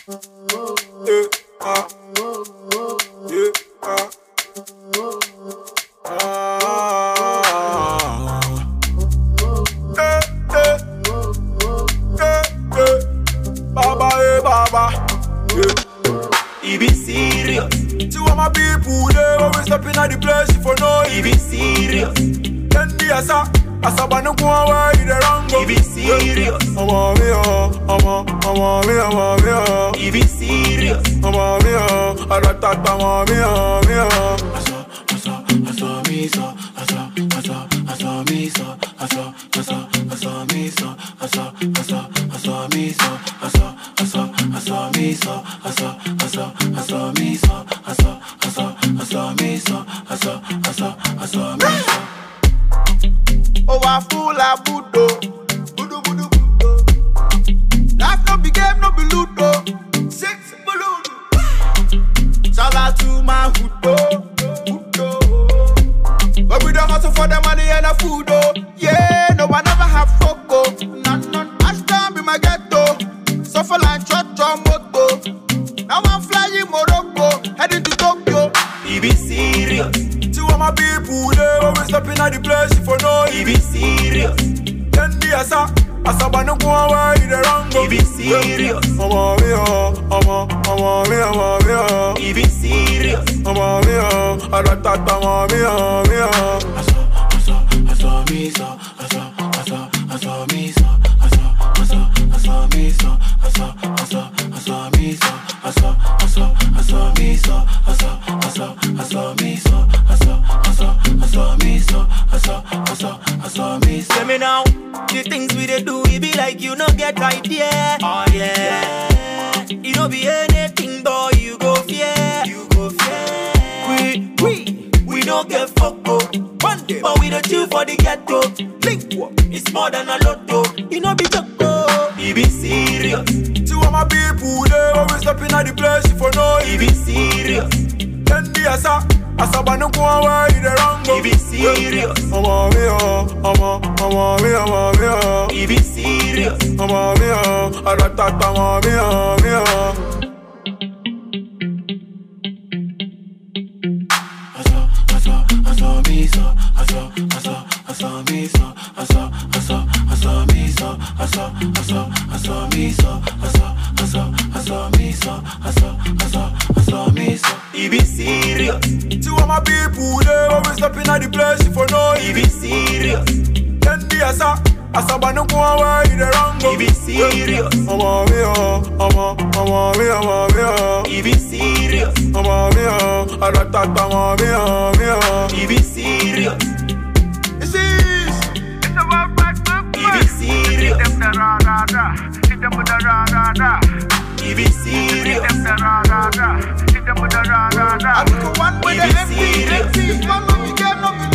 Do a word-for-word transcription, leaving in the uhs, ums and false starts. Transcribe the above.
Yeah, ah, yeah, ah, ah. Eh, eh, eh, eh. Baba, eh, Baba, yeah. He be serious. Two of my people, they always stepping at the place for no. He be serious. Then the asa, asa banu kwa wa ide rango. He be serious. I'm a me oh, I'm a, I'm a me, I'm a me oh. He be serious. I'm a me oh, I ratata I'm a me oh, me oh. Asa, asa, asa me so, asa, asa, asa me so, asa, asa, asa me so, asa, asa, asa me so, asa, asa, asa me so, asa, asa, asa me so, asa, asa, asa me so, asa, asa, asa me so. Oh, I fool a budo, budo, budo, budo. Life no be game, no be ludo. Six balloon. Shout out to my hudo, hudo. But we don't hustle for the money and the food, oh. Yeah, no one ever have foco. None, none. Ashton be my ghetto. Suffer like Chocho Moto. Now I'm flying Morocco, heading to Tokyo. He be serious. Two of my people, they always stepping at the place for no. He be serious. Then the asa, asa banu kwa wa ide rango. He be serious. I'm a me oh, I'm a, I'm a me, I'm a me oh. He be serious. I'm a me oh, I ratata I'm a me oh, me oh. Asa, asa, asa me so, asa, asa, asa me so, asa, asa, asa me so, asa, asa, asa me so, asa, asa, asa me so, asa, asa, asa me so, asa, asa, asa me so, asa, asa, asa me so. Tell me now, the things we dey do, we be like you no get idea. Oh yeah, you no be anything, boy, you go fear, you go fear. We, we, we no get fucko. One day, but we don't chill for the ghetto. Link up, it's more than a lotto. You no be choco. He be serious. Two of my people, they always stepping at the place for no. He be serious. Then the asa, asa banu kwa wa ide rango. He be serious. I'm a me oh, I'm a, I'm a me, I'm a me oh. He be serious. I'm a me oh, I ratata I'm a me oh, me oh. Asa, asa, asa me so, asa, asa, asa me so, asa, asa, asa me so, asa, asa, asa me so, asa, asa, asa me so, asa, asa, asa me so. He be serious. Two of my people, they always stepping at the place for no. He be serious. Then the asa, asa banu kwa wa ide rango. He be serious. I'm a me oh, I'm a, I'm a me, I'm a me oh. He be serious. I'm a me oh, I ratata I'm a me oh, me oh. He be serious. This is, it's about my He be serious. Hit them da da da da, hit them da da da da. He be serious. Hit them da da da da, hit them da da da da. I took one with He the be empty, serious. empty. Man, no be game, no be